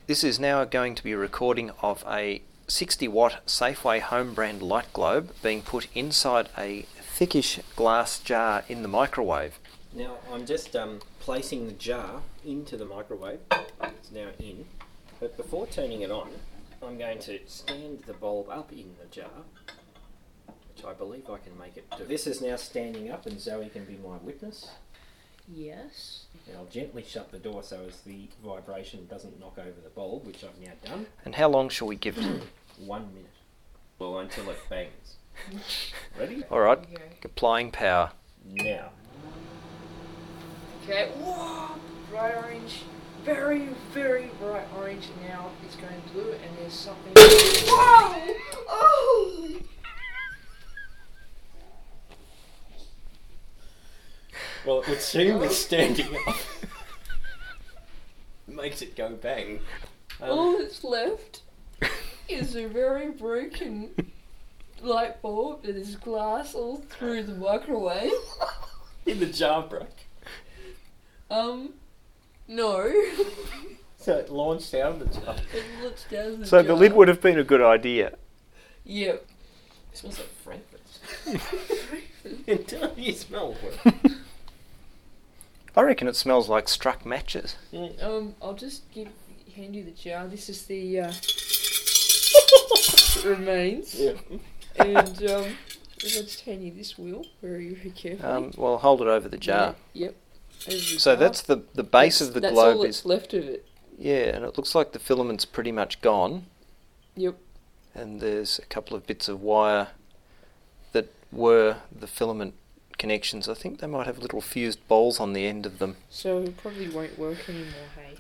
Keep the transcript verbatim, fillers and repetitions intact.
This is now going to be a recording of a sixty watt Safeway home brand light globe being put inside a thickish glass jar in the microwave. Now I'm just um, placing the jar into the microwave. It's now in. But before turning it on, I'm going to stand the bulb up in the jar, which I believe I can make it do. This is now standing up and Zoe can be my witness. Yes. And I'll gently shut the door so as the vibration doesn't knock over the bulb, which I've now done. And how long shall we give it? One minute. Well, until it bangs. Ready? Alright, Okay. applying power. Now. Okay. Whoa! Bright orange. Very, very bright orange. Now it's going blue and there's something. Whoa! Oh! Well, it would seem that standing up makes it go bang. Um, All that's left is a very broken light bulb that is glass all through the microwave. in the jar broke. Um, no. So it launched out of the jar. It looks down the So jar. the lid would have been a good idea. Yep. It smells like Frankfurt. Until you smell it. I reckon it smells like struck matches. Um, I'll just give hand you the jar. This is the uh, remains. Yeah. And um, let's hand you this wheel very, very carefully. Um, well, hold it over the jar. Yeah, yep. Over the So jar. that's the the base That's- of the that's globe all is that's left of it. yeah, and it looks like the filament's pretty much gone. Yep. And there's a couple of bits of wire that were the filament connections. I think they might have little fused balls on the end of them. So it probably won't work anymore, hey?